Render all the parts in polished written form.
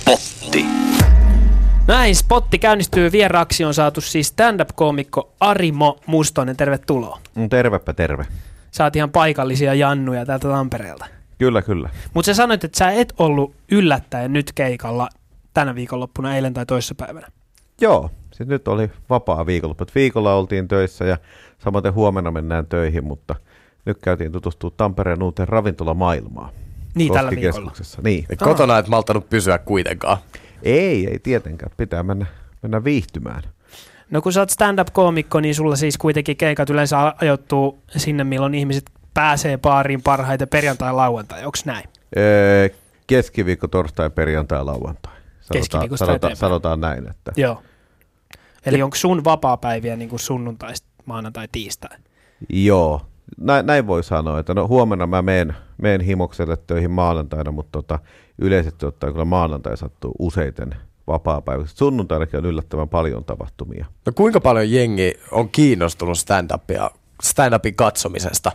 Spotti. Näin, Spotti käynnistyy. Vieraaksi on saatu siis stand-up-koomikko Arimo Mustonen. Tervetuloa. Tervepä terve. Sä oot ihan paikallisia jannuja täältä Tampereelta. Kyllä. Mutta sä sanoit, että sä et ollut yllättäen nyt keikalla tänä viikonloppuna, eilen tai toissapäivänä. Joo, siis nyt oli vapaa viikonloppu. Viikolla oltiin töissä ja samaten huomenna mennään töihin, mutta nyt käytiin tutustua Tampereen uuteen ravintolamaailmaan. Niin, tällä viikolla. Niin. Kotona et malttanut pysyä kuitenkaan. Ei tietenkään. Pitää mennä viihtymään. No kun sä oot stand-up-koomikko, niin sulla siis kuitenkin keikat yleensä ajoittuu sinne, milloin ihmiset pääsee baariin parhaiten perjantai-lauantai. Onko näin? Keskiviikko, torstai, perjantai, lauantai. Sanotaan näin. Että. Joo. Eli onko sun vapaapäiviä niin kuin sunnuntai, maanantai, tiistai? Joo. Näin voi sanoa, että no huomenna mä menen himokselle töihin maanantaina, mutta yleisesti ottaen kyllä maanantai sattuu useiten vapaapäiviksi. Sunnuntainakin on yllättävän paljon tapahtumia. No kuinka paljon jengi on kiinnostunut stand-upin katsomisesta?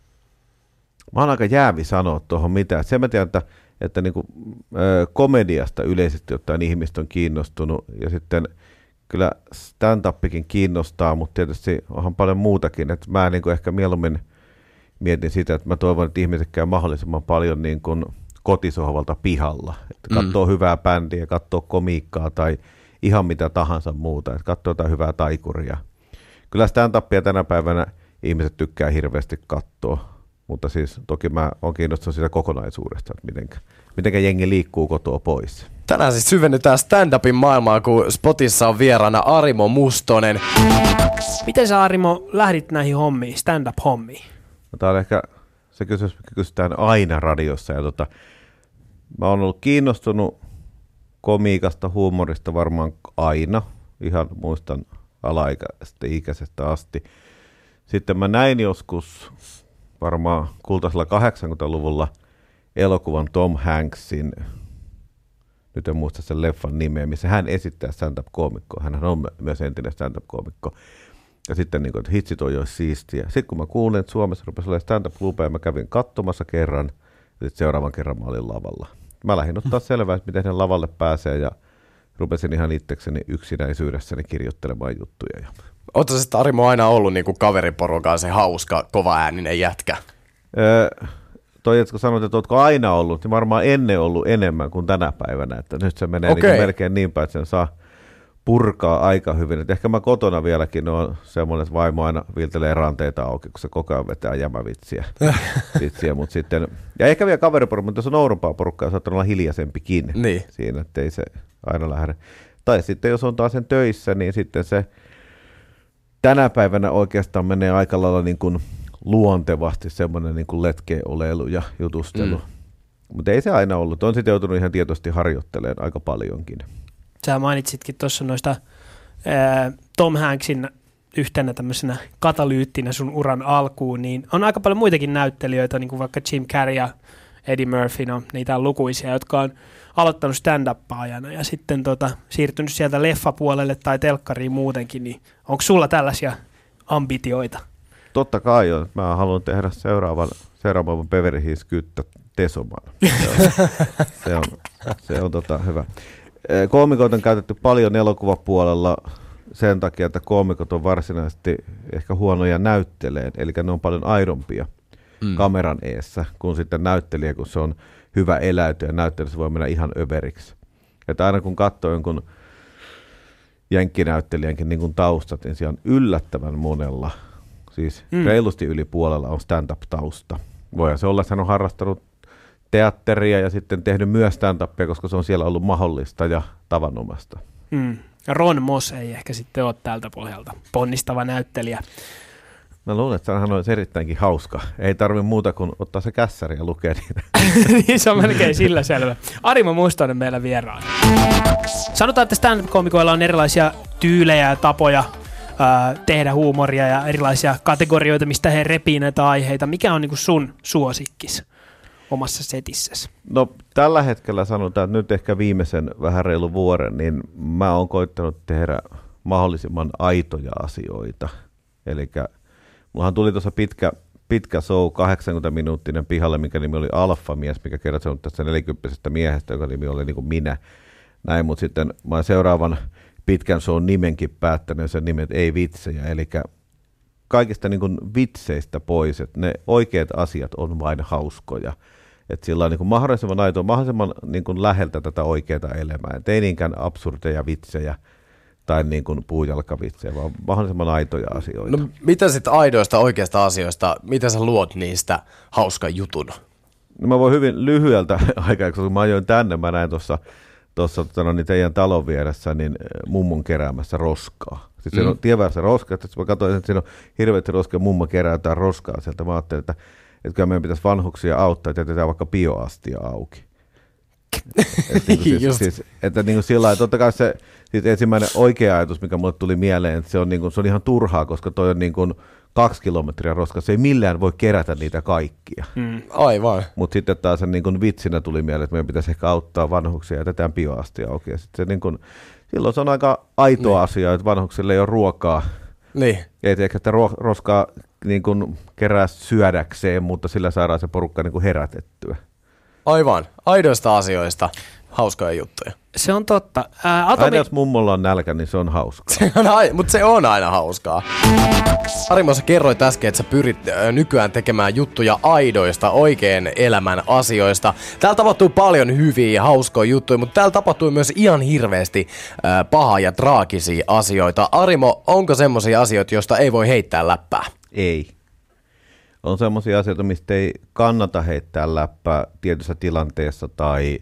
Mä oon aika jäävi sanoa tuohon mitään. Sen mä tiedän, että niin kuin, komediasta yleisesti ottaen ihmiset on kiinnostunut ja sitten kyllä stand-upikin kiinnostaa, mutta tietysti onhan paljon muutakin. Että mä niin kuin ehkä mieluummin mietin sitä, että mä toivon, että ihmiset käy mahdollisimman paljon niin kuin kotisohvalta pihalla. Että katsoo hyvää bändiä, katsoo komiikkaa tai ihan mitä tahansa muuta. Että katsoo jotain hyvää taikuria. Kyllä stand-upia tänä päivänä ihmiset tykkää hirveästi katsoa, mutta siis toki mä oon kiinnostunut siitä kokonaisuudesta, että mitenkä jengi liikkuu kotoa pois. Tänään siis syvennytään stand-upin maailmaa, kun Spotissa on vieraana Arimo Mustonen. Miten sä, Arimo, lähdit näihin hommiin, stand-up-hommiin? No, tää on ehkä se kysymys, mikä kysytään aina radiossa. Ja mä oon ollut kiinnostunut komiikasta, huumorista varmaan aina. Ihan muistan alaikäisestä asti. Sitten mä näin joskus varmaan kultaisella 80-luvulla elokuvan Tom Hanksin, nyt en muista sen leffan nimeä, missä hän esittää stand-up-koomikkoa. Hän on myös entinen stand-up-koomikko. Ja sitten niin kuin, että hitsit on jo siistiä. Sitten kun mä kuulin, että Suomessa rupesi olemaan stand-up-klubeja, mä kävin katsomassa kerran, ja sitten seuraavan kerran mä olin lavalla. Mä lähdin ottaa selvää, että miten ne lavalle pääsee, ja rupesin ihan itsekseni yksinäisyydessäni kirjoittelemaan juttuja. Oletko sä sitten, Arimo, aina ollut niin kuin kaveriporukaan se hauska, kova-ääninen jätkä? Että kun sanoit, että oletko aina ollut, niin varmaan ennen ollut enemmän kuin tänä päivänä. Että nyt se menee niin melkein niin päin, että sen saa purkaa aika hyvin. Et ehkä mä kotona vieläkin on semmoinen, että vaimo aina viiltelee ranteita auki, kun se koko ajan vetää jämävitsiä. Mut sitten, ja ehkä vielä kaveriporukka, mutta jos on oudompaa porukkaa, saattaa olla hiljaisempikin niin siinä, ettei se aina lähde. Tai sitten jos on taas sen töissä, niin sitten se tänä päivänä oikeastaan menee aika lailla niin kuin luontevasti semmoinen niin kuin letkeoleilu ja jutustelu. Mutta ei se aina ollut. On sitten joutunut ihan tietoisesti harjoittelemaan aika paljonkin. Sä mainitsitkin tuossa noista Tom Hanksin yhtenä tämmöisenä katalyyttinä sun uran alkuun, niin on aika paljon muitakin näyttelijöitä, niin kuin vaikka Jim Carrey ja Eddie Murphy, no niitä on lukuisia, jotka on aloittanut stand-up-ajana ja sitten siirtynyt sieltä leffapuolelle tai telkkariin muutenkin, niin onko sulla tällaisia ambitioita? Totta kai on. Mä haluan tehdä seuraavan Beverly Hills Kyttä Tesoman. Se on hyvä. Koomikoita on käytetty paljon elokuvapuolella sen takia, että koomikot on varsinaisesti ehkä huonoja näytteleen, eli ne on paljon aidompia kameran eessä kuin sitten näyttelijä, kun se on hyvä eläyty ja näyttelijä se voi mennä ihan överiksi. Että aina kun katsoo jonkun jenkkinäyttelijänkin niin kuin taustat, niin siellä on yllättävän monella, siis reilusti yli puolella on stand-up-tausta. Voihan se olla, että hän on harrastanut teatteria ja sitten tehnyt myös stand-upia, koska se on siellä ollut mahdollista ja tavanomasta. Ron Moss ei ehkä sitten ole tältä pohjalta ponnistava näyttelijä. Mä luulen, että hän olisi erittäinkin hauska. Ei tarvitse muuta kuin ottaa se kässäri ja lukea niitä. Niin se on melkein sillä selvä. Arimo Mustonen meillä vieraan. Sanotaan, että stand-up-koomikoilla on erilaisia tyylejä ja tapoja tehdä huumoria ja erilaisia kategorioita, mistä he repii näitä aiheita. Mikä on niin kuin sun suosikkis omassa setissäsi? No tällä hetkellä sanotaan, että nyt ehkä viimeisen vähän reilu vuoden, niin mä oon koittanut tehdä mahdollisimman aitoja asioita. Elikkä mullahan tuli tuossa pitkä show, 80-minuuttinen pihalle, minkä nimi oli Alfa-mies, mikä kertoo tästä 40-vuotiaasta miehestä, joka nimi oli niin kuin minä. näin, mutta sitten mä olen seuraavan pitkän shown nimenkin päättänyt, sen nimet ei vitsejä, eli kaikista niin kuin vitseistä pois, että ne oikeat asiat on vain hauskoja. Että sillä on niin kuin mahdollisimman aitoa, mahdollisimman niin kuin läheltä tätä oikeaa elämää. Et ei niinkään absurdeja vitsejä tai niin kuin puujalkavitsejä, vaan mahdollisimman aitoja asioita. No mitä sitten aidoista oikeista asioista, mitä sä luot niistä hauskan jutun? No mä voin hyvin lyhyeltä aikaa, koska mä ajoin tänne, mä näin tuossa niin teidän talon vieressä niin mummon keräämässä roskaa. Sitten siellä on tienväärässä roskaa, että mä katsoin, että siinä on hirveästi roskaa ja mummo kerää jotain roskaa sieltä. Mä ajattelin, että kyllä meidän pitäisi vanhuksia auttaa, että jätetään vaikka bioastia auki. Että niin kuin sillä lailla, totta kai se ensimmäinen oikea ajatus, mikä mulle tuli mieleen, että se on ihan turhaa, koska toi on niin kuin 2 kilometriä roskaa, se ei millään voi kerätä niitä kaikkia. Aivan. Mutta sitten taas niin kuin vitsinä tuli mieleen, että meidän pitäisi ehkä auttaa vanhuksia ja jätetään bioastia auki. Ja se niin kuin, silloin se on aika aito asia, että vanhuksille ei ole ruokaa. Niin. Ei ehkä sitä roskaa niin kuin kerää syödäkseen, mutta sillä saadaan se porukka niin kuin herätettyä. Aivan. Aidoista asioista hauskoja juttuja. Se on totta. Aina jos mummolla on nälkä, niin se on hauskaa. Mutta se on aina hauskaa. Arimo, sä kerroit äsken, että sä pyrit nykyään tekemään juttuja aidoista, oikein elämän asioista. Täällä tapahtuu paljon hyviä ja hauskoja juttuja, mutta täällä tapahtuu myös ihan hirveästi pahaa ja traagisia asioita. Arimo, onko semmoisia asioita, joista ei voi heittää läppää? Ei. On semmoisia asioita, mistä ei kannata heittää läppää tietyssä tilanteessa tai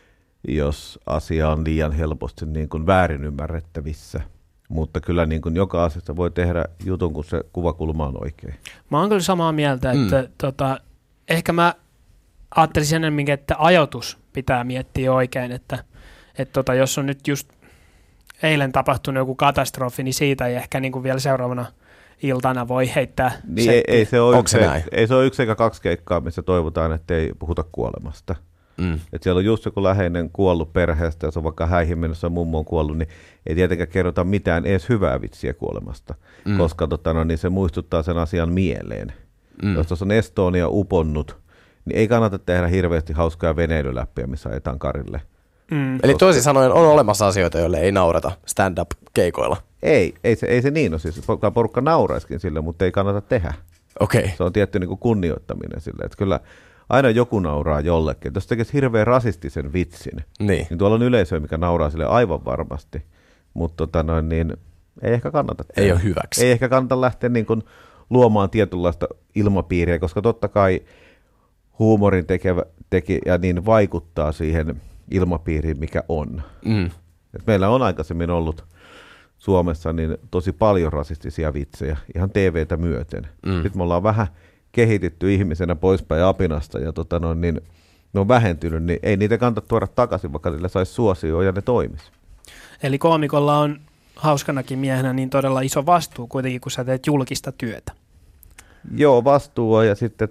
jos asia on liian helposti niin kuin väärin ymmärrettävissä. Mutta kyllä niin kuin joka asiasta voi tehdä jutun, kun se kuvakulma on oikein. Mä oon kyllä samaa mieltä, että ehkä mä ajattelisin enemmän, että ajoitus pitää miettiä oikein, että jos on nyt just eilen tapahtunut joku katastrofi, niin siitä ei ehkä niin kuin vielä seuraavana iltana voi heittää niin ei se ole yksi eikä kaksi keikkaa, missä toivotaan, että ei puhuta kuolemasta. Että siellä on just joku läheinen kuollut perheestä, jos on vaikka häihin mennessä mummo on kuollut, niin ei tietenkään kerrota mitään edes hyvää vitsiä kuolemasta, koska niin se muistuttaa sen asian mieleen. Jos tuossa on Estonia uponnut, niin ei kannata tehdä hirveästi hauskaa veneilyläppiä, missä ajetaan karille. Eli toisin sanoen on olemassa asioita, joille ei naurata stand-up-keikoilla. Ei se niin ole. Siis porukka nauraiskin sille, mutta ei kannata tehdä. Okay. Se on tietty niin kuin kunnioittaminen sille, että kyllä aina joku nauraa jollekin. Jos tekisi hirveän rasistisen vitsin, niin tuolla on yleisö, mikä nauraa sille aivan varmasti. Mutta niin ei ehkä kannata tehdä. Ei ole hyväksi. Ei ehkä kannata lähteä niin kuin luomaan tietynlaista ilmapiiriä, koska totta kai huumorin tekijä niin vaikuttaa siihen ilmapiiriin, mikä on. Et meillä on aikaisemmin ollut Suomessa niin tosi paljon rasistisia vitsejä, ihan TVtä myöten. Sitten me ollaan vähän kehitetty ihmisenä poispäin apinasta ja niin ne on vähentynyt, niin ei niitä kannata tuoda takaisin, vaikka niillä saisi suosioon ja ne toimisi. Eli koomikolla on hauskanakin miehenä niin todella iso vastuu kuitenkin, kun sä teet julkista työtä. Joo, vastuu on ja sitten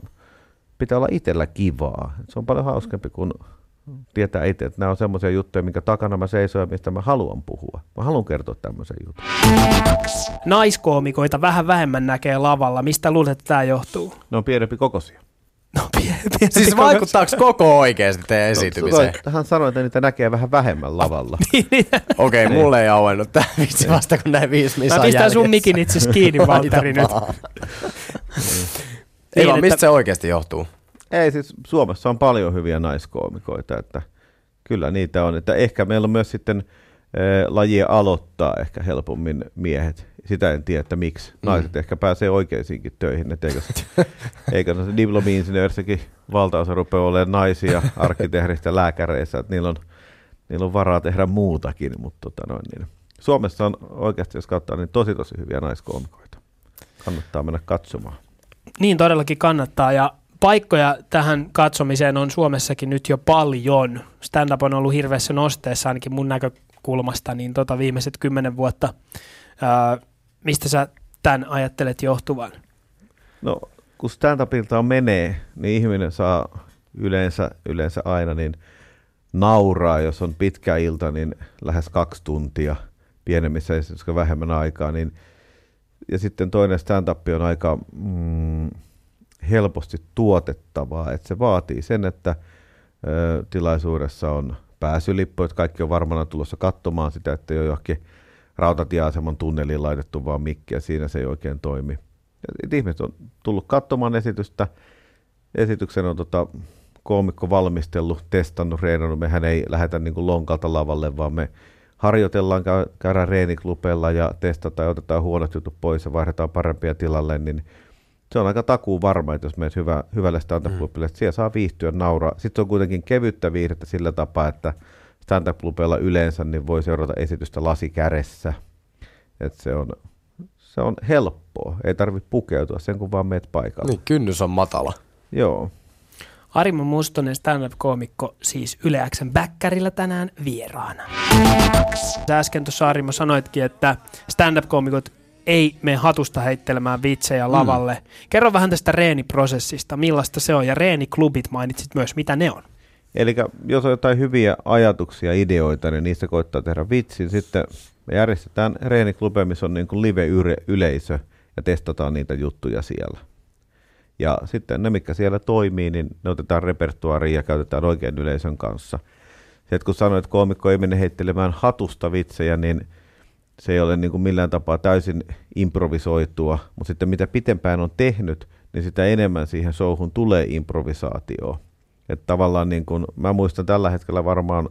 pitää olla itsellä kivaa. Se on paljon hauskempi kuin tietää itse, että nämä on semmoisia juttuja, minkä takana mä seison ja mistä mä haluan puhua. Mä haluan kertoa tämmöisen jutun. Naiskoomikoita vähän vähemmän näkee lavalla. Mistä luulet, että tämä johtuu? Ne on pienempi kokoisia. No, siis vaikuttaako koko oikeasti teidän esiintymiseen? Hän sanoi, että niitä näkee vähän vähemmän lavalla. Okei, mulle ei auennut tämä vitsi vasta, kun näin 5 misaa jäljessä. Mä pistän sun mikin itse kiinni, Valtteri, nyt. Ei vaan, mistä se oikeasti johtuu? Ei, siis Suomessa on paljon hyviä naiskoomikoita, että kyllä niitä on. Että ehkä meillä on myös sitten lajia aloittaa ehkä helpommin miehet. Sitä en tiedä, että miksi. Naiset ehkä pääsee oikeisiinkin töihin. Eikä diplomi-insinöörissäkin valtaosa rupeaa olemaan naisia, arkkitehdistä, lääkäreissä. Että niillä on varaa tehdä muutakin. Mutta niin. Suomessa on oikeasti, jos katsoo, niin tosi hyviä naiskoomikoita. Kannattaa mennä katsomaan. Niin todellakin kannattaa ja paikkoja tähän katsomiseen on Suomessakin nyt jo paljon. Stand-up on ollut hirveässä nosteessa ainakin mun näkökulmasta niin viimeiset 10 vuotta. Mistä sä tämän ajattelet johtuvan? No kun stand-upilta menee, niin ihminen saa yleensä aina niin nauraa, jos on pitkä ilta, niin lähes 2 tuntia pienemmissä esityksissä vähemmän aikaa. Niin, ja sitten toinen stand-up on aika helposti tuotettavaa, että se vaatii sen, että tilaisuudessa on pääsylippu, että kaikki on varmana tulossa katsomaan sitä, että ei ole johonkin rautatieaseman tunneliin laitettu vaan mikki ja siinä se ei oikein toimi. Ja ihmiset on tullut katsomaan esitystä. Esityksen on koomikko valmistellut, testannut, reenannut. Mehän ei lähdetä niin kuin lonkalta lavalle, vaan me harjoitellaan, käydään reeniklubeilla ja testataan ja otetaan huonot jutut pois ja vaihdetaan parempia tilalle, niin se on aika takuu varma, että jos menet hyvälle stand-up-klubille, että siellä saa viihtyä, nauraa. Sitten on kuitenkin kevyttä viihdettä sillä tapaa, että stand-up-klubeilla yleensä niin voi seurata esitystä lasi kädessä. Että se on helppoa, ei tarvitse pukeutua sen kun vaan meet paikalle. Niin, kynnys on matala. Joo. Arimo Mustonen, stand-up-koomikko, siis Yle X:n Bäkkärillä tänään vieraana. Sä äsken tuossa Arimo sanoitkin, että stand-up-koomikot ei mene hatusta heittelemään vitsejä lavalle. Kerro vähän tästä reeniprosessista, millaista se on, ja reeniklubit mainitsit myös, mitä ne on. Eli jos on jotain hyviä ajatuksia, ideoita, niin niistä koittaa tehdä vitsin. Sitten me järjestetään reeniklubeja, missä on niin kuin live-yleisö ja testataan niitä juttuja siellä. Ja sitten ne, mitkä siellä toimii, niin ne otetaan repertuaariin ja käytetään oikean yleisön kanssa. Sitten kun sanoin, että koomikko ei mene heittelemään hatusta vitsejä, niin se ei ole niin kuin millään tapaa täysin improvisoitua, mutta sitten mitä pitempään on tehnyt, niin sitä enemmän siihen showhun tulee improvisaatioa. Että tavallaan niin kuin, mä muistan tällä hetkellä varmaan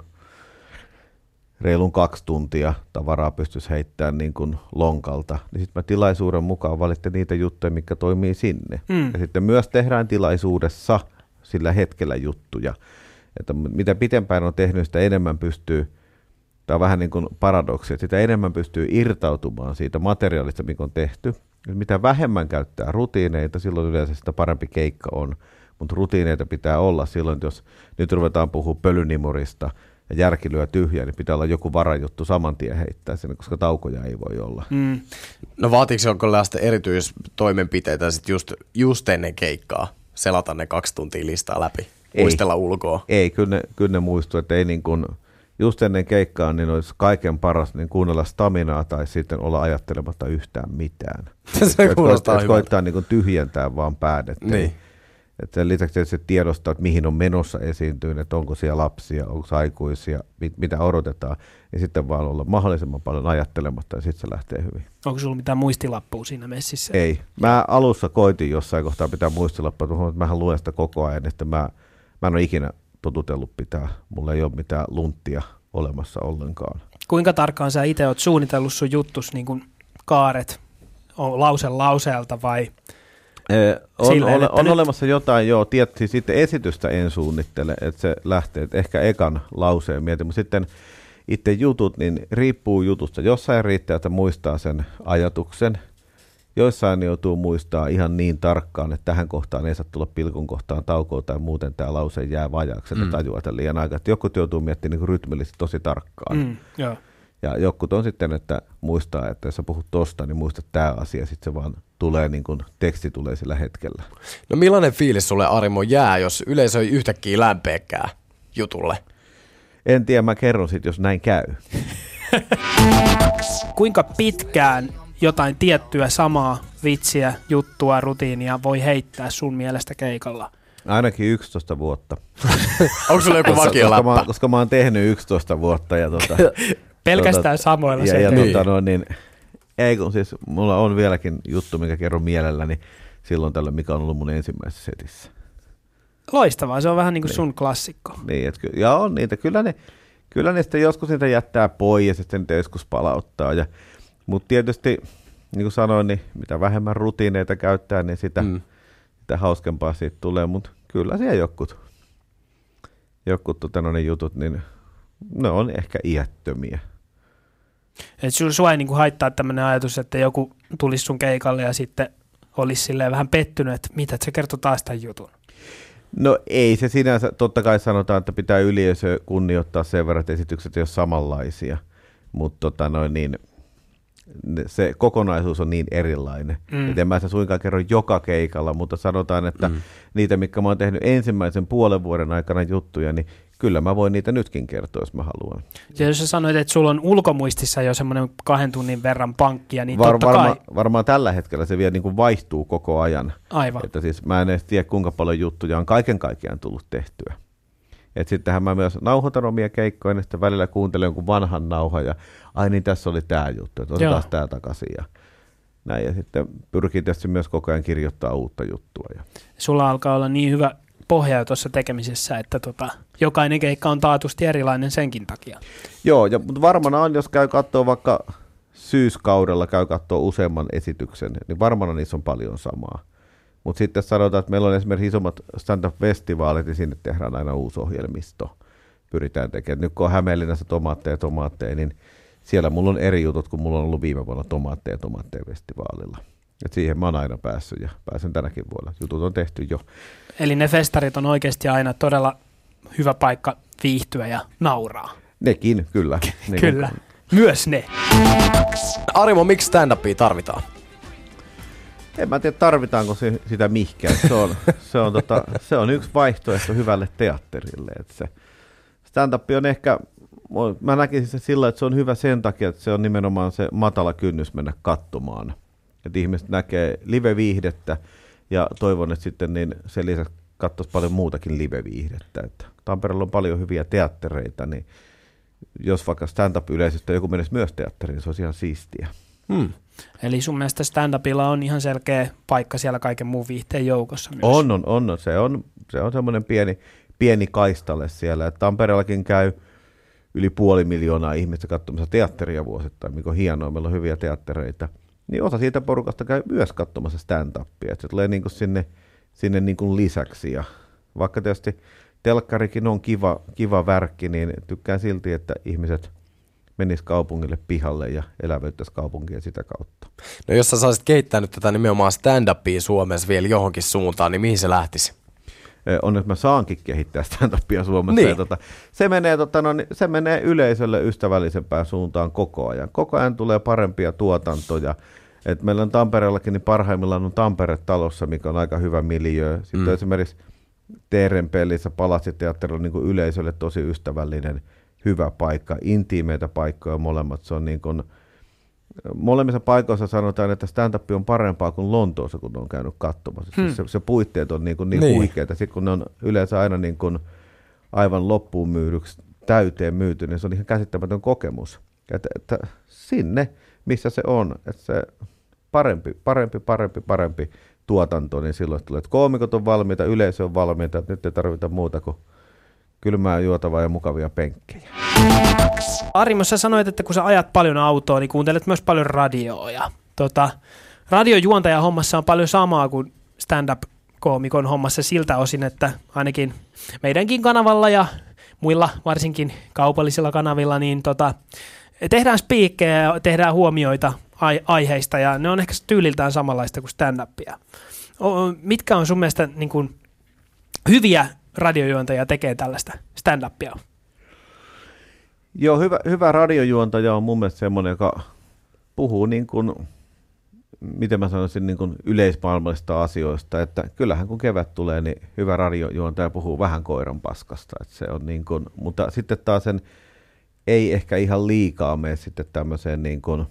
reilun 2 tuntia tavaraa pystyisi heittämään niin kuin lonkalta. Niin sitten mä tilaisuuden mukaan valitsen niitä juttuja, mitkä toimii sinne. Ja sitten myös tehdään tilaisuudessa sillä hetkellä juttuja. Että mitä pitempään on tehnyt, sitä enemmän pystyy, tämä on vähän niin kuin paradoksi, että sitä enemmän pystyy irtautumaan siitä materiaalista, mikä on tehty. Mitä vähemmän käyttää rutiineita, silloin yleensä sitä parempi keikka on. Mutta rutiineita pitää olla silloin, jos nyt ruvetaan puhumaan pölynimurista ja järki lyö tyhjää, niin pitää olla joku varajuttu saman tien heittää sinne, koska taukoja ei voi olla. No vaatiiko se jonkinlaista erityistoimenpiteitä sit just ennen keikkaa? Selata ne 2 tuntia listaa läpi, muistella ulkoa? Ei, kyllä ne muistuu, että ei niin kuin, just ennen keikkaa niin olisi kaiken paras niin kuunnella staminaa tai sitten olla ajattelematta yhtään mitään. Se kuulostaa hyvältä. Koittaa niin kuin tyhjentää vaan päädet. Niin. Sen lisäksi se tiedostaa, että mihin on menossa esiintyyn, että onko siellä lapsia, onko aikuisia, mitä odotetaan, ja sitten vaan olla mahdollisimman paljon ajattelematta, ja sitten se lähtee hyvin. Onko sulla mitään muistilappua siinä messissä? Ei. Mä alussa koitin jossain kohtaa pitää muistilappua, mutta mähän luen sitä koko ajan, että mä en ole ikinä totutellut pitää. Mulla ei ole mitään lunttia olemassa ollenkaan. Kuinka tarkkaan sä itse oot suunnitellut sun juttus, niin kuin kaaret, on lause lauseelta vai... On olemassa jotain, joo, tietysti sitten esitystä en suunnittele, että se lähtee, että ehkä ekan lauseen mietin, mutta sitten itse jutut, niin riippuu jutusta. Jossain riittää, että muistaa sen ajatuksen, joissain joutuu muistaa ihan niin tarkkaan, että tähän kohtaan ei saa tulla pilkun kohtaan taukoa tai muuten tämä lause jää vajaaksi, että tajuata liian aikaa. Että jokut joutuu miettimään niin rytmillisesti tosi tarkkaan. Joo. Ja jokut on sitten, että muistaa, että jos sä puhut tosta, niin muista tämä asia, sitten se vaan tulee niin kuin teksti tulee sillä hetkellä. No millainen fiilis sulle, Arimo, jää, jos yleisö ei yhtäkkiä lämpeäkään jutulle? En tiedä, mä kerron sitten, jos näin käy. Kuinka pitkään jotain tiettyä samaa vitsiä, juttua, rutiinia voi heittää sun mielestä keikalla? Ainakin 11 vuotta. Onko sulla joku vakioläppä? Koska mä oon tehnyt 11 vuotta. Ja pelkästään samoilla se. Niin. Ei kun siis, mulla on vieläkin juttu, mikä kerron mielelläni silloin tällä, mikä on ollut mun ensimmäisessä setissä. Loistavaa, se on vähän niin kuin sun klassikko. Niin, ja on niitä. Kyllä ne sitten joskus niitä jättää pois ja sitten niitä joskus palauttaa. Mutta tietysti, niin kuin sanoin, niin mitä vähemmän rutiineita käyttää, niin sitä hauskempaa siitä tulee. Mutta kyllä siellä jotkut jutut, niin ne on ehkä iättömiä. Et sua ei niinku haittaa tämmöinen ajatus, että joku tulisi sun keikalle ja sitten olisi silleen vähän pettynyt, että mitä, se kertoo taas tämän jutun. No ei se sinänsä, totta kai sanotaan, että pitää yleisö kunnioittaa sen verran, että esitykset ei ole samanlaisia, mutta se kokonaisuus on niin erilainen. Et en mä sitä suinkaan kerro joka keikalla, mutta sanotaan, että niitä, mitkä mä oon tehnyt ensimmäisen puolen vuoden aikana juttuja, niin kyllä mä voin niitä nytkin kertoa, jos mä haluan. Ja jos sä sanoit, että sulla on ulkomuistissa jo semmoinen 2 tunnin verran pankkia, niin totta kai... Varmaan tällä hetkellä se vielä niin kuin vaihtuu koko ajan. Aivan. Että siis mä en edes tiedä, kuinka paljon juttuja on kaiken kaikkiaan tullut tehtyä. Että sittenhän mä myös nauhoitan omia keikkoja, ja sitten välillä kuuntelen jonkun vanhan nauhan, ja ai niin, tässä oli tämä juttu, että otetaan tämä takaisin, ja näin. Ja sitten pyrkii tietysti myös koko ajan kirjoittaa uutta juttua. Ja Sulla alkaa olla niin hyvä pohja tuossa tekemisessä, että jokainen keikka on taatusti erilainen senkin takia. Joo, mutta varmana on, jos käy katsoa vaikka syyskaudella, käy katsoa useamman esityksen, niin varmana niissä on paljon samaa. Mutta sitten sanotaan, että meillä on esimerkiksi isommat stand-up-festivaalit, niin sinne tehdään aina uusi ohjelmisto. Pyritään tekemään. Nyt kun on Hämeenlinnassa tomaatteja, niin siellä mulla on eri jutut, kun mulla on ollut viime vuonna tomaatteja festivaalilla. Et siihen mä oon aina päässyt ja pääsen tänäkin vuonna. Jutut on tehty jo. Eli ne festarit on oikeasti aina todella hyvä paikka viihtyä ja nauraa. Nekin, kyllä. Kyllä, myös ne. Arimo, miksi stand-upia tarvitaan? En mä tiedä, tarvitaanko sitä mihkään. Se on yksi vaihtoehto hyvälle teatterille. Et se stand-up on ehkä, mä näkisin se sillä, että se on hyvä sen takia, että se on nimenomaan se matala kynnys mennä katsomaan. Että ihmiset näkee live-viihdettä ja toivon, että sitten niin sen lisäksi katsoisi paljon muutakin live-viihdettä. Että Tampereella on paljon hyviä teattereita, niin jos vaikka stand-up-yleisöstä joku menisi myös teatteriin, niin se olisi ihan siistiä. Eli sun mielestä stand-upilla on ihan selkeä paikka siellä kaiken muun viihteen joukossa myös? On. Se on semmoinen pieni kaistale siellä. Että Tampereellakin käy yli 500 000 ihmistä katsomassa teatteria vuosittain, mikä on hienoa, meillä on hyviä teattereita. Niin osa siitä porukasta käy myös katsomassa stand-upia. Että se tulee niin kuin sinne niin kuin lisäksi. Ja vaikka tietysti telkkarikin on kiva värkki, niin tykkään silti, että ihmiset menis kaupungille pihalle ja elävöittäisi kaupunkia sitä kautta. No jos sä saisit kehittää nyt tätä nimenomaan stand-upia Suomessa vielä johonkin suuntaan, niin mihin se lähtisi? Onneksi mä saankin kehittää stand-upia Suomessa. Niin. Se menee yleisölle ystävällisempään suuntaan koko ajan. Koko ajan tulee parempia tuotantoja. Et meillä on Tampereellakin, niin parhaimmillaan on Tampere-talossa, mikä on aika hyvä miljöö. Sitten esimerkiksi Teerenpelissä Palassiteatterilla niin kuin yleisölle tosi ystävällinen, hyvä paikka, intiimeitä paikkoja molemmat. Se on niin kuin, molemmissa paikoissa sanotaan, että stand-up on parempaa kuin Lontoossa, kun on käynyt katsomassa. Se puitteet on niin huikeita. Sitten kun ne on yleensä aina niin kuin aivan loppuun myydyksi, täyteen myyty, niin se on ihan käsittämätön kokemus. Että sinne, missä se on, että se parempi tuotanto, niin silloin tulee, että koomikot on valmiita, yleisö on valmiita, että nyt ei tarvita muuta kuin kylmää juotavaa ja mukavia penkkejä. Arimo, sä sanoit, että kun sä ajat paljon autoa, niin kuuntelet myös paljon radioa. Ja radiojuontajan hommassa on paljon samaa kuin stand-up-koomikon hommassa siltä osin, että ainakin meidänkin kanavalla ja muilla varsinkin kaupallisilla kanavilla, niin tehdään spiikkejä ja tehdään huomioita aiheista, ja ne on ehkä tyyliltään samanlaista kuin stand-upia. Mitkä on sun mielestä niin kuin hyviä radiojuontajia tekee tällaista stand-upia? Joo, hyvä radiojuontaja on mun mielestä semmoinen, joka puhuu niin kuin, miten mä sanoisin, niin kuin yleismaailmallisista asioista, että kyllähän kun kevät tulee, niin hyvä radiojuontaja puhuu vähän koiran paskasta, että se on niin kuin, mutta sitten taas sen ei ehkä ihan liikaa mene sitten tämmöiseen niin kuin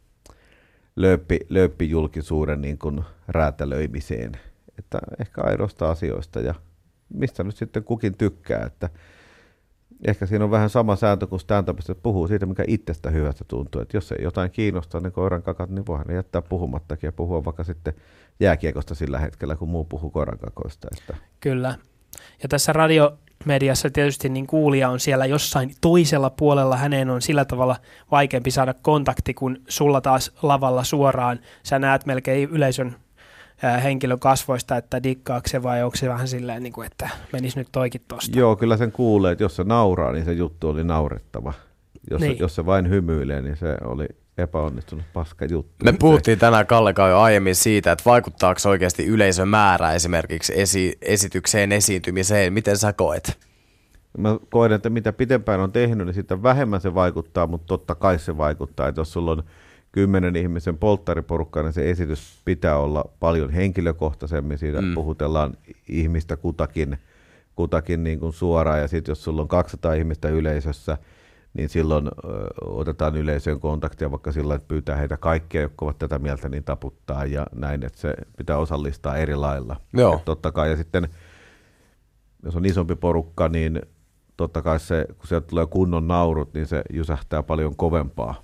lööppijulkisuuden niin kuin räätälöimiseen, että ehkä aidoista asioista ja mistä nyt sitten kukin tykkää, että ehkä siinä on vähän sama sääntö kuin stand-upista, että puhuu siitä, mikä itsestä hyvästä tuntuu, että jos ei jotain kiinnostaa ne koiran kakat, niin voihan ne jättää puhumattakin ja puhua vaikka sitten jääkiekosta sillä hetkellä, kun muu puhuu koiran kakoista. Kyllä, ja tässä radiomediassa tietysti niin kuulija on siellä jossain toisella puolella, häneen on sillä tavalla vaikeampi saada kontakti, kun sulla taas lavalla suoraan, sä näet melkein yleisön henkilön kasvoista, että dikkaako se vai onko se vähän silleen, niin kuin, että menisi nyt toikin tosta. Joo, kyllä sen kuulee, että jos se nauraa, niin se juttu oli naurettava. Jos se vain hymyilee, niin se oli epäonnistunut paska juttu. Me puhuttiin tänään Kallekaan jo aiemmin siitä, että vaikuttaako oikeasti yleisön määrä esimerkiksi esitykseen, esiintymiseen. Miten sä koet? Mä koen, että mitä pitempään on tehnyt, niin sitä vähemmän se vaikuttaa, mutta totta kai se vaikuttaa. Että jos sulla on 10 ihmisen polttariporukka, niin se esitys pitää olla paljon henkilökohtaisemmin. Siitä puhutellaan ihmistä kutakin niin kuin suoraan, ja sitten jos sulla on 200 ihmistä yleisössä, niin silloin otetaan yleisöön kontaktia, vaikka sillä että pyytää heitä kaikkia, jotka ovat tätä mieltä, niin taputtaa ja näin, että se pitää osallistaa eri lailla. Joo. Totta kai, ja sitten jos on isompi porukka, niin totta kai se, kun sieltä tulee kunnon naurut, niin se jysähtää paljon kovempaa.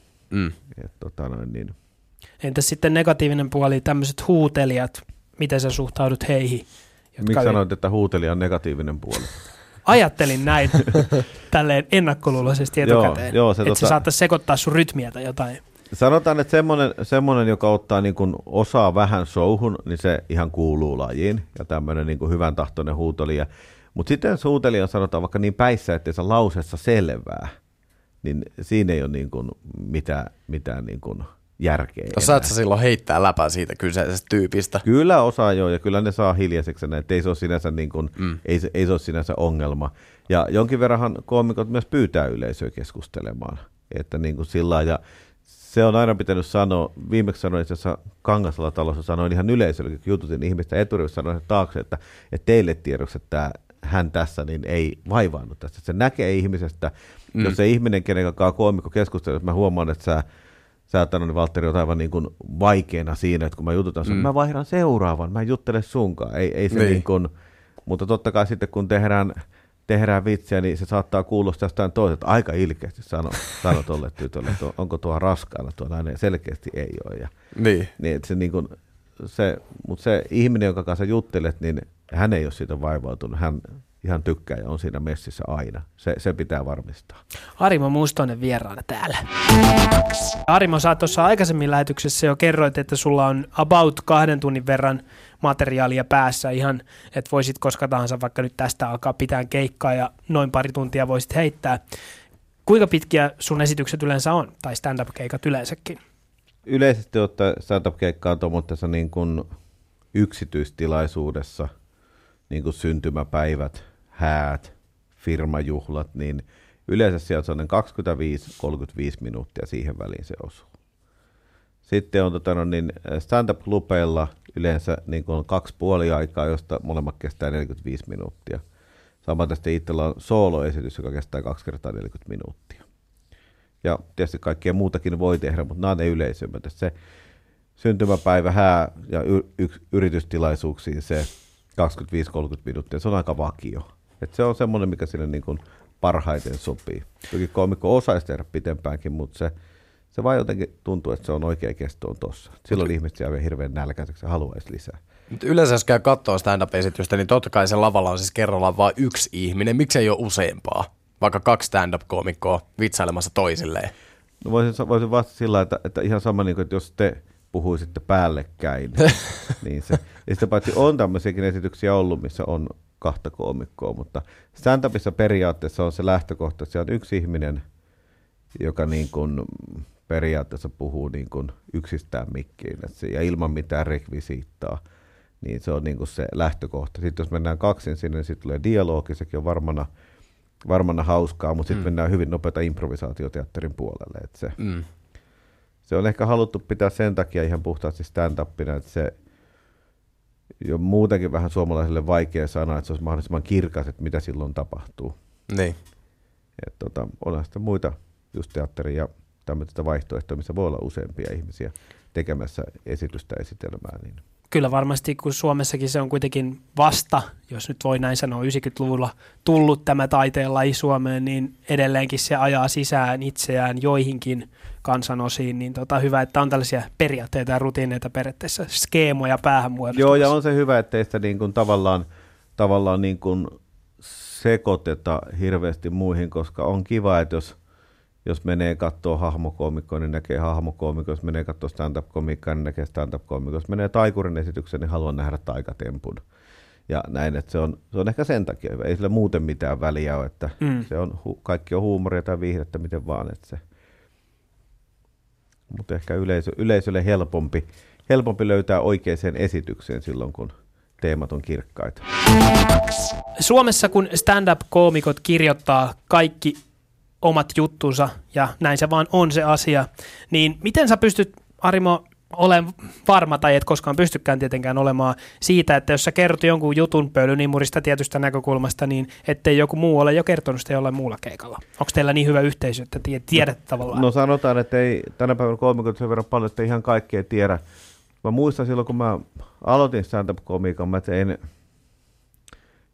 Niin. Entäs sitten negatiivinen puoli, tämmöiset huutelijat, miten sä suhtaudut heihin? Miksi sanoit, että huutelija on negatiivinen puoli? Ajattelin näin tälleen ennakkoluuloisesti etukäteen, että se saattaisi sekoittaa sun rytmiä tai jotain. Sanotaan, että semmoinen joka ottaa niin kuin osaa vähän showhun, niin se ihan kuuluu lajiin ja tämmöinen niin kuin hyvän tahtoinen huutolija. Mutta sitten jos huutelija sanotaan vaikka niin päissä, ettei se lauseessa selvää, niin siinä ei ole niin kuin mitään niin kuin järkeä. Saat sä silloin heittää läpää siitä kyseisestä tyypistä? Kyllä osaa joo, ja kyllä ne saa hiljaiseksi, että ei se ole sinänsä, niin kuin, ei se ole sinänsä ongelma. Ja jonkin verranhan koomikot myös pyytää yleisöä keskustelemaan, että niin kuin sillä ja se on aina pitänyt sanoa, viimeksi sanoin itse asiassa Kangasalla talossa, sanoin ihan yleisölle, kun jututin ihmistä eturivissa, sanoin taakse, että teille tiedoksi, että hän tässä niin ei vaivaannut tästä. Se näkee ihmisestä, jos se ihminen, kenen kanssa koomikko keskustelee, mä huomaan, että sä Valtteri, oot aivan niin kuin vaikeana siinä, että kun mä jututan sun, mä vaihdan seuraavan, mä en juttele sunkaan. Ei se niin kuin, mutta totta kai sitten kun tehdään vitsiä, niin se saattaa kuulostaa jostain toiselta. Aika ilkeästi sano tolle tytölle, että onko tuo raskaana tuo nainen. Selkeästi ei ole. Ja, niin että se niin kuin, mutta se ihminen, jonka kanssa juttelet, niin hän ei ole siitä vaivautunut. Hän ihan tykkää ja on siinä messissä aina. Se pitää varmistaa. Arimo Mustonen vieraana täällä. Arimo, sä tuossa aikaisemmin lähetyksessä jo kerroit, että sulla on about 2 tunnin verran materiaalia päässä ihan, että voisit koska tahansa vaikka nyt tästä alkaa pitää keikkaa ja noin pari tuntia voisit heittää. Kuinka pitkiä sun esitykset yleensä on, tai stand-up-keikat yleensäkin? Yleisesti ottaen stand-up-keikka on tuommoisessa niin kuin yksityistilaisuudessa, niin kuin syntymäpäivät, häät, firmajuhlat, niin yleensä sieltä on 25-35 minuuttia siihen väliin se osuu. Sitten on stand-up-klubeilla yleensä niin kuin 2,5 aikaa, josta molemmat kestää 45 minuuttia. Samaten sitten itsellä on solo-esitys, joka kestää 2 kertaa 40 minuuttia. Ja tietysti kaikkea muutakin voi tehdä, mutta nämä on ne yleisömmät. Se syntymäpäivä, hää ja yritystilaisuuksiin se 25-30 minuuttia, se on aika vakio. Et se on semmoinen, mikä sille niin kuin parhaiten sopii. Toki koomikko osaisi tehdä pitempäänkin, mutta se vaan jotenkin tuntuu, että se on oikea kesto on tossa. Silloin ihmiset jää hirveän nälkäiseksi ja haluaisi lisää. Mutta yleensä jos käy katsoa stand-up-esitystä, niin totta kai se lavalla on siis kerrallaan vain yksi ihminen. Miksi ei ole useampaa? Vaikka 2 stand-up-koomikkoa vitsailemassa toisilleen. No voisin vastata sillä, että ihan sama, niin kuin, että jos te puhuisitte päällekkäin, niin se. Ja sitten paitsi on tämmöisiäkin esityksiä ollut, missä on 2 koomikkoa, mutta stand-upissa periaatteessa on se lähtökohta, että se on yksi ihminen, joka niin kuin periaatteessa puhuu niin kuin yksistään mikkiin ja ilman mitään rekvisiittaa, niin se on niin kuin se lähtökohta. Sitten jos mennään kaksin sinne, niin sitten tulee dialogi, sekin on varmana hauskaa, mutta sitten mennään hyvin nopeata improvisaatioteatterin puolelle. Että se on ehkä haluttu pitää sen takia ihan puhtaasti stand-upina, että se on muutenkin vähän suomalaisille vaikea sanoa, että se olisi mahdollisimman kirkas, että mitä silloin tapahtuu. Niin. Onhan sitten muita just teatteria ja tämmöistä vaihtoehtoja, missä voi olla useampia ihmisiä tekemässä esitystä esitelmää. Niin. Kyllä varmasti, kun Suomessakin se on kuitenkin vasta, jos nyt voi näin sanoa, 90-luvulla tullut tämä taiteenlaji Suomeen, niin edelleenkin se ajaa sisään itseään joihinkin kansanosiin, niin hyvä, että on tällaisia periaatteita ja rutiineita periaatteessa, skeemoja päähän muodostumassa. Joo, ja on se hyvä, ettei sitä niin kuin tavallaan niin kuin sekoiteta hirveästi muihin, koska on kiva, että jos menee katsoa hahmokoomikkoa, niin näkee hahmokoomikkoa. Jos menee katsoa stand-up-koomikkoa, niin näkee stand-up-koomikkoa. Jos menee taikurin esityksen, niin haluan nähdä taikatempun. Ja näin, että se on ehkä sen takia hyvä. Ei sillä muuten mitään väliä ole, että se on, kaikki on huumoria tai viihdettä, miten vaan. Mutta ehkä yleisölle helpompi löytää oikeaan esitykseen silloin, kun teemat on kirkkaita. Suomessa, kun stand-up-koomikot kirjoittaa kaikki omat juttunsa, ja näin se vaan on se asia, niin miten sä pystyt, Arimo, olemaan varma, tai et koskaan pystykään tietenkään olemaan siitä, että jos sä kerrot jonkun jutun pölyniimurista tietystä näkökulmasta, niin ettei joku muu ole jo kertonut sitä jollain muulla keikalla. Onko teillä niin hyvä yhteisö, että tiedät tavallaan? No sanotaan, että ei tänä päivänä koomikot sen verran paljon, että ihan kaikkea tiedä. Mä muistan silloin, kun mä aloitin stand-up-komiikan, mä tein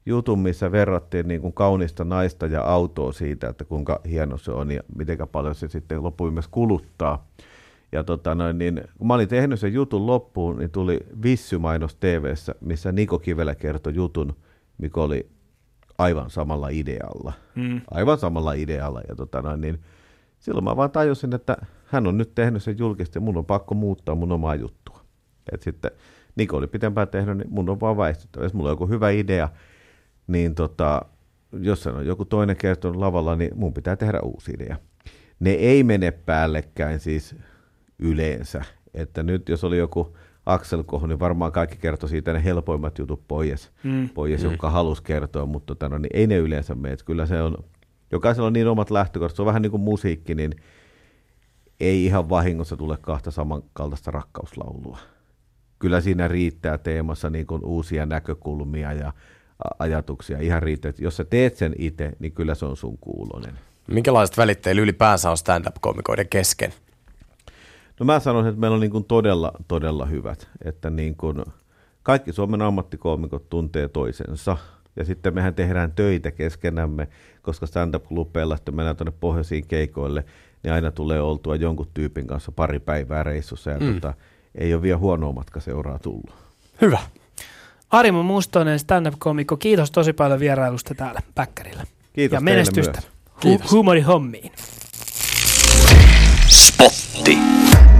jutun, missä verrattiin niin kuin kaunista naista ja autoa siitä, että kuinka hieno se on ja miten paljon se sitten loppuun myös kuluttaa. Ja niin, kun mä olin tehnyt sen jutun loppuun, niin tuli Vissy-mainos TV:ssä, missä Niko Kivelä kertoi jutun, mikä oli aivan samalla idealla. Aivan samalla idealla. Ja niin, silloin mä vaan tajusin, että hän on nyt tehnyt sen julkisesti ja mun on pakko muuttaa mun omaa juttua. Et sitten Niko oli pitempään tehnyt, niin mun on vaan väistyttävä. Jos mulla on joku hyvä idea, niin jos sen on joku toinen kertonut lavalla, niin mun pitää tehdä uusi idea. Ne ei mene päällekkäin siis yleensä. Että nyt jos oli joku Axel Kohu, niin varmaan kaikki kertoi siitä ne helpoimmat jutut pois, jotka halusi kertoa, mutta niin ei ne yleensä mene. Että kyllä se on, jokaisella on niin omat lähtökohdat. Se on vähän niin kuin musiikki, niin ei ihan vahingossa tule kahta samankaltaista rakkauslaulua. Kyllä siinä riittää teemassa niin kuin uusia näkökulmia ja ajatuksia. Ihan riittää, että jos sä teet sen itse, niin kyllä se on sun kuulonen. Minkälaiset välittelyt ylipäänsä on stand-up-komikoiden kesken? No mä sanoisin, että meillä on niin kuin todella, todella hyvät. Että niin kuin kaikki Suomen ammattikoomikot tuntee toisensa. Ja sitten mehän tehdään töitä keskenämme, koska stand-up-klubeilla, että mennään tuonne pohjoisiin keikoille, niin aina tulee oltua jonkun tyypin kanssa pari päivää reissussa. Ja ei ole vielä huonoa matkaseuraa tullut. Hyvä. Arimo Mustonen, stand-up-komikko, kiitos tosi paljon vierailusta täällä Päkkärillä. Kiitos ja menestystä huumorihommiin. Spotti.